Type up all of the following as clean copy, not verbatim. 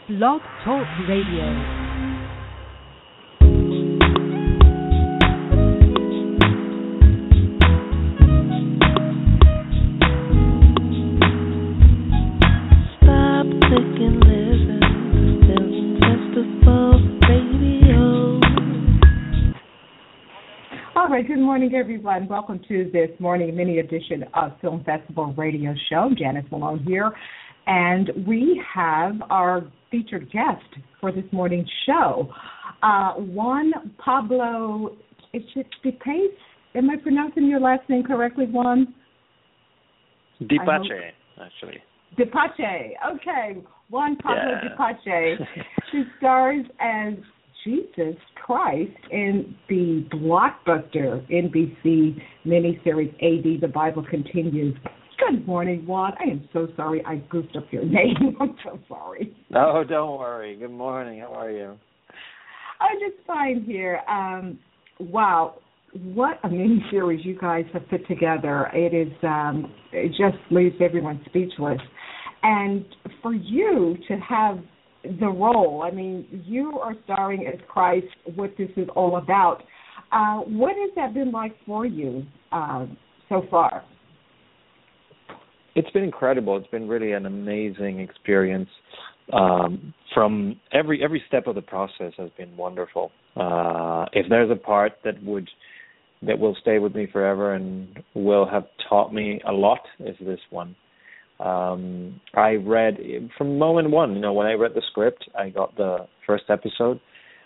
Blog Talk Radio. Good morning, everyone. Welcome to this morning mini edition of Film Festival Radio Show. Janice Malone here, and we have our featured guest for this morning's show, Juan Pablo. Is it DePace? Am I pronouncing your last name correctly, Juan? DePace, actually. DePace. Okay, Juan Pablo DePace, who stars as Jesus Christ in the blockbuster NBC miniseries AD, The Bible Continues. Good morning, Juan. I am so sorry I goofed up your name. I'm so sorry. No, don't worry. Good morning. How are you? I'm just fine here. Wow, what a miniseries you guys have put together. It is it just leaves everyone speechless. And for you to have the role, I mean, you are starring as Christ, what this is all about. What has that been like for you so far? It's been incredible. It's been really an amazing experience. From every step of the process has been wonderful. If there's a part that will stay with me forever and will have taught me a lot, is this one. I read from moment one, when I read the script, I got the first episode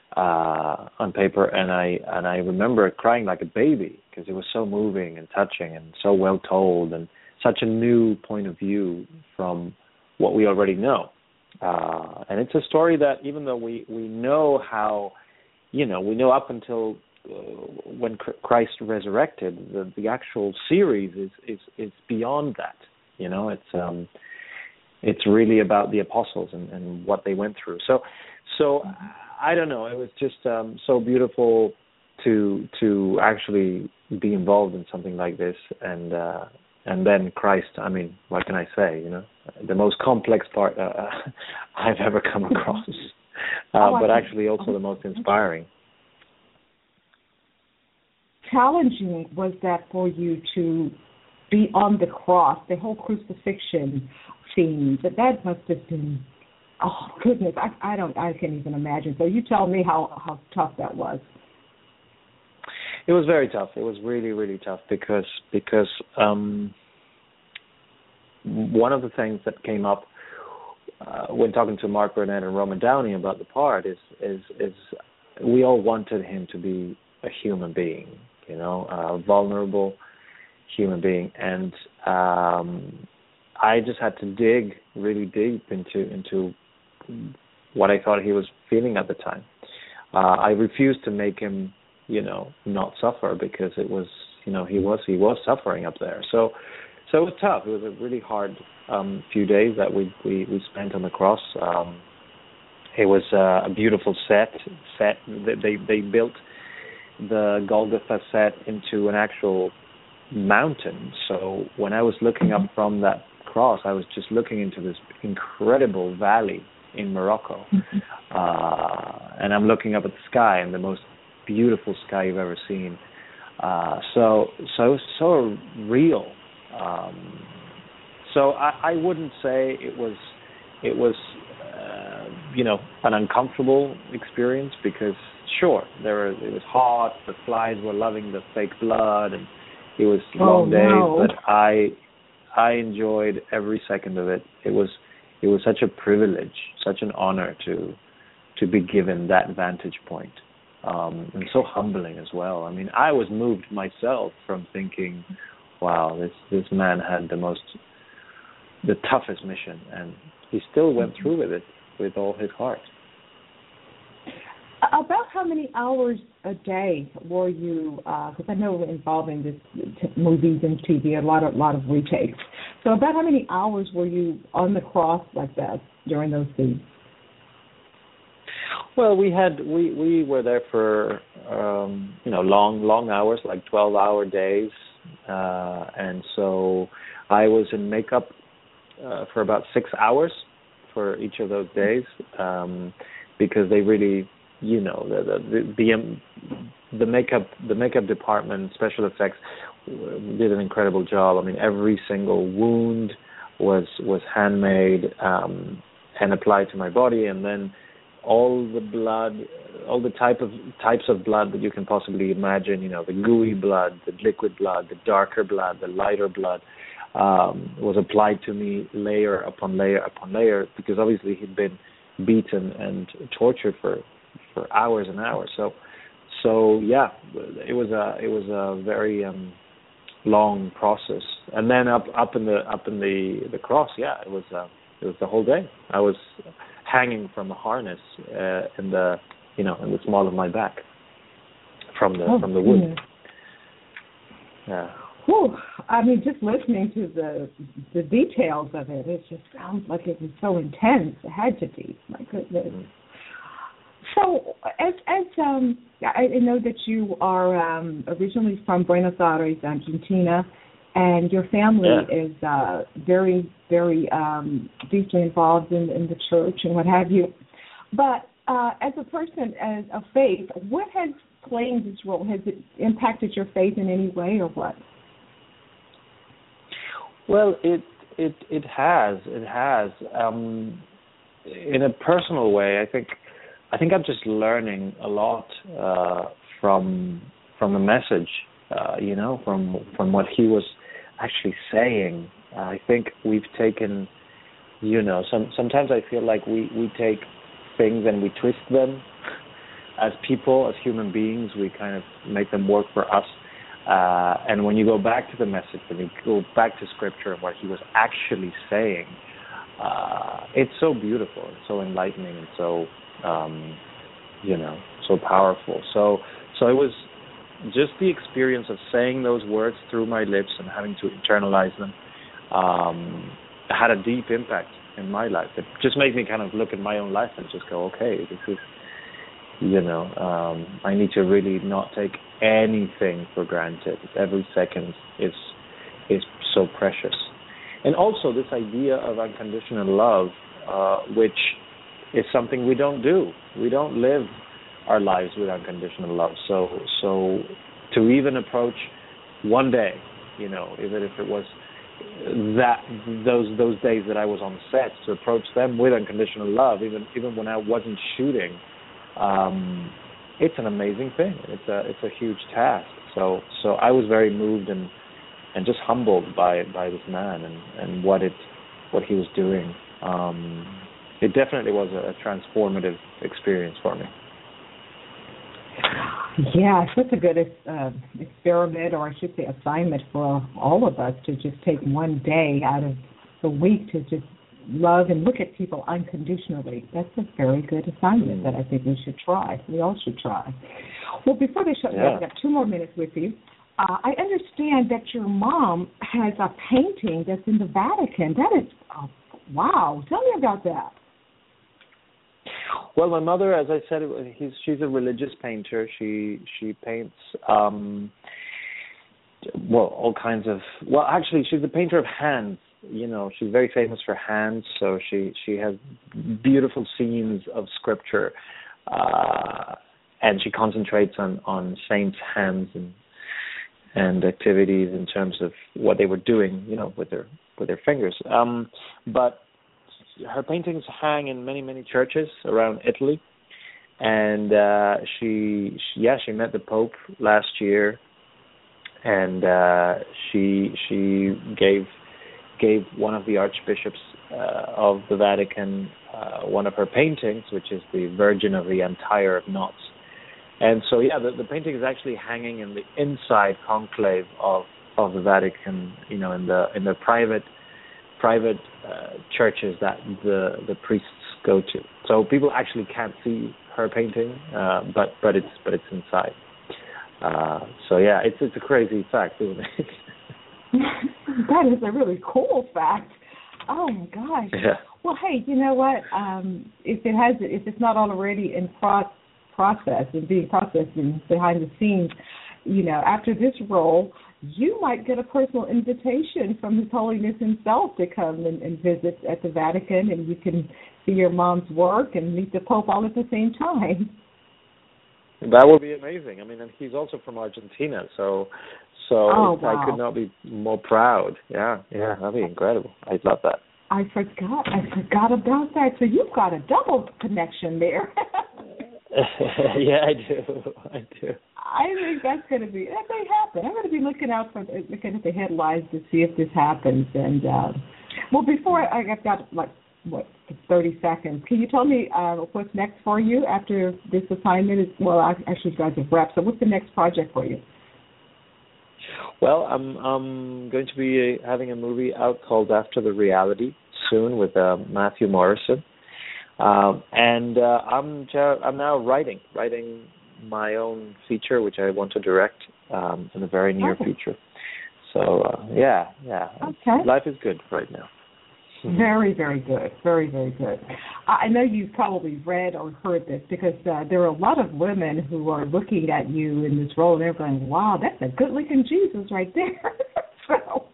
on paper, and I remember crying like a baby because it was so moving and touching and so well told and such a new point of view from what we already know. And it's a story that even though we know how, we know up until when Christ resurrected, the actual series is beyond that. It's really about the apostles and what they went through. So I don't know. It was just so beautiful to actually be involved in something like this, and then Christ. I mean, what can I say? The most complex part I've ever come across, but actually also the most inspiring. Challenging was that for you to be on the cross, the whole crucifixion scene, that must have been, oh goodness, I can't even imagine. So you tell me how tough that was. It was very tough. It was really, really tough because one of the things that came up when talking to Mark Burnett and Roman Downey about the part is we all wanted him to be a human being, a vulnerable human being, and I just had to dig really deep into what I thought he was feeling at the time. I refused to make him, not suffer because it was, he was suffering up there. So it was tough. It was a really hard few days that we spent on the cross. It was a beautiful set. They built the Golgotha set into an actual mountain. So when I was looking up from that cross, I was just looking into this incredible valley in Morocco. And I'm looking up at the sky, and the most beautiful sky you've ever seen. So it was so real. So I wouldn't say it was an uncomfortable experience, because sure, it was hot, the flies were loving the fake blood, and it was long days, but I enjoyed every second of it. It was such a privilege, such an honor to be given that vantage point, and so humbling as well. I mean, I was moved myself from thinking, wow, this man had the toughest mission, and he still went through with it with all his heart. About how many hours a day were you? Because I know involving this movies and TV, a lot of retakes. So about how many hours were you on the cross like that during those scenes? Well, we were there for long hours, like 12-hour days, and so I was in makeup for about 6 hours for each of those days, because they really, the makeup department, special effects, did an incredible job. I mean, every single wound was handmade and applied to my body, and then all the blood, all the types of blood that you can possibly imagine, the gooey blood, the liquid blood, the darker blood, the lighter blood, was applied to me layer upon layer upon layer, because obviously he'd been beaten and tortured for hours and hours. So yeah, it was a very long process. And then up in the cross, yeah, it was the whole day. I was hanging from a harness in the small of my back from the wound. Yeah. Whew. I mean, just listening to the details of it, it just sounds like it was so intense. It had to be. My goodness. Mm-hmm. So, as I know that you are originally from Buenos Aires, Argentina, and your family is very, very deeply involved in the church and what have you. But as a person of faith, what has playing this role? Has it impacted your faith in any way, or what? Well, it has. It has. In a personal way, I think I'm just learning a lot from the message, from what he was actually saying. I think we've taken, sometimes I feel like we take things and we twist them as people, as human beings. We kind of make them work for us. And when you go back to the message, when you go back to Scripture and what he was actually saying, it's so beautiful, it's so enlightening, and so so powerful. So it was just the experience of saying those words through my lips and having to internalize them had a deep impact in my life. It just made me kind of look at my own life and just go, okay, this is, I need to really not take anything for granted. Every second is so precious. And also this idea of unconditional love, which is something we don't do. We don't live our lives with unconditional love. So to even approach one day, even if it was those days that I was on set, to approach them with unconditional love, even when I wasn't shooting, it's an amazing thing. It's a huge task. So I was very moved and just humbled by this man and what he was doing. It definitely was a transformative experience for me. Yeah, such a good experiment, or I should say assignment for all of us, to just take one day out of the week to just love and look at people unconditionally. That's a very good assignment that I think we should try. We all should try. Well, before they shut me up, I've got 2 more minutes with you. I understand that your mom has a painting that's in the Vatican. That is, wow. Tell me about that. Well, my mother, as I said, she's a religious painter. She paints, all kinds of. Well, actually, she's a painter of hands. She's very famous for hands. So she has beautiful scenes of Scripture, and she concentrates on saints' hands and activities in terms of what they were doing, with their fingers. But her paintings hang in many, many churches around Italy, and she met the Pope last year, and she gave one of the archbishops of the Vatican one of her paintings, which is the Virgin of the Untier of Knots. And so, the painting is actually hanging in the inside conclave of the Vatican, in the private churches that the priests go to. So people actually can't see her painting, but it's inside. It's a crazy fact, isn't it? That is a really cool fact. Oh my gosh. Yeah. Well, hey, you know what? If it's not already in process and being processed behind the scenes, after this role, you might get a personal invitation from His Holiness himself to come and visit at the Vatican, and you can see your mom's work and meet the Pope all at the same time. That would be amazing. I mean, and he's also from Argentina, so wow. I could not be more proud. Yeah, that'd be incredible. I'd love that. I forgot about that. So you've got a double connection there. Yeah, I do. I think that's going to be, that may happen. I'm going to be looking at the headlines to see if this happens. And, before I've got 30 seconds. Can you tell me what's next for you after this assignment? Actually, you guys have wrapped. So what's the next project for you? Well, I'm going to be having a movie out called After the Reality soon with Matthew Morrison. And I'm now writing my own feature, which I want to direct in the very near future. So, yeah. Okay. Life is good right now. Very, very good. Very, very good. I know you've probably read or heard this because there are a lot of women who are looking at you in this role and they're going, wow, that's a good-looking Jesus right there. So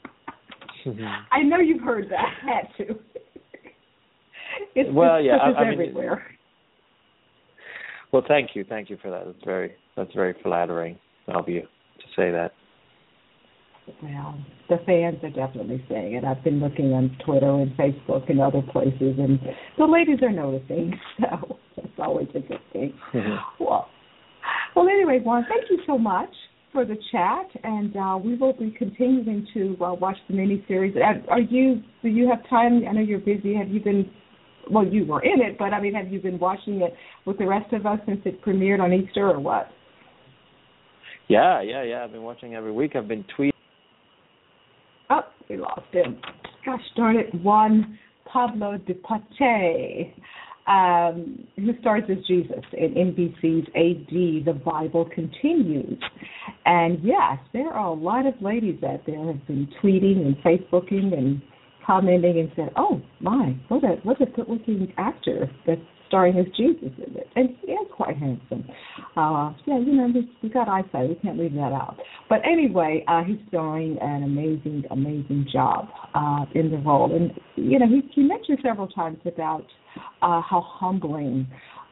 I know you've heard that too. It's everywhere. Well, thank you for that. That's very flattering of you to say that. Well, the fans are definitely saying it. I've been looking on Twitter and Facebook and other places, and the ladies are noticing. So that's always a good thing. Well, anyway, Juan, thank you so much for the chat, and we will be continuing to watch the miniseries. Do you have time? I know you're busy. Have you been? Well, you were in it, but I mean, have you been watching it with the rest of us since it premiered on Easter, or what? Yeah. I've been watching every week. I've been tweeting. Oh, we lost him. Gosh darn it, Juan Pablo de Pache, who stars as Jesus in NBC's AD, The Bible Continues. And yes, there are a lot of ladies out there who have been tweeting and Facebooking and commenting and said, oh my, what a good-looking actor that's starring as Jesus in it. And he is quite handsome. We got eyesight. We can't leave that out. But anyway, he's doing an amazing job in the role. And, he mentioned several times about how humbling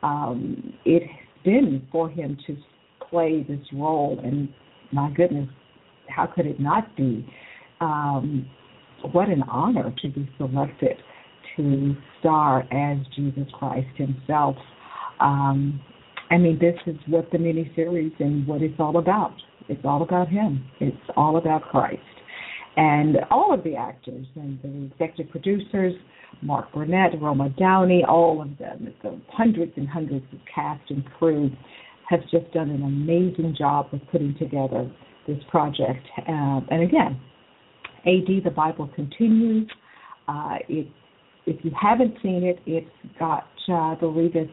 it has been for him to play this role. And my goodness, how could it not be? What an honor to be selected to star as Jesus Christ himself. This is what the miniseries and what it's all about. It's all about him. It's all about Christ. And all of the actors and the executive producers, Mark Burnett, Roma Downey, all of them, the hundreds and hundreds of cast and crew have just done an amazing job of putting together this project. And again, AD, The Bible Continues. If you haven't seen it, it's got, I believe it's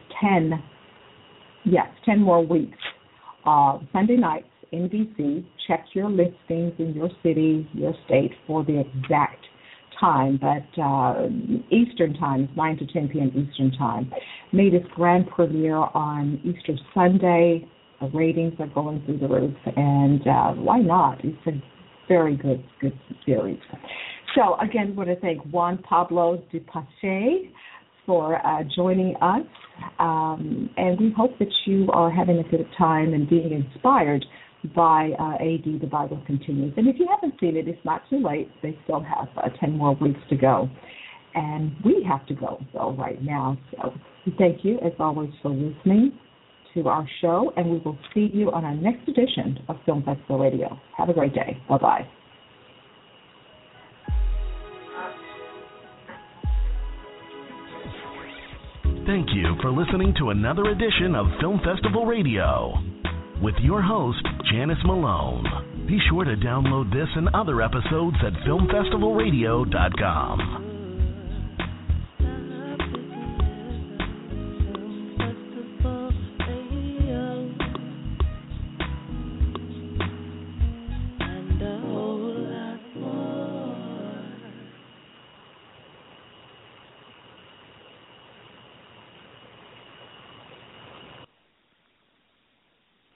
10 more weeks. Sunday nights, NBC. Check your listings in your city, your state for the exact time. But Eastern time is 9 to 10 p.m. Eastern time. Made its grand premiere on Easter Sunday. The ratings are going through the roof. And why not? It's a very good series. So, again, I want to thank Juan Pablo de Pache for joining us. And we hope that you are having a good time and being inspired by AD, The Bible Continues. And if you haven't seen it, it's not too late. They still have 10 more weeks to go. And we have to go, though, right now. So thank you, as always, for listening to our show. And we will see you on our next edition of Film Festival Radio. Have a great day. Bye-bye. Thank you for listening to another edition of Film Festival Radio with your host, Janice Malone. Be sure to download this and other episodes at filmfestivalradio.com.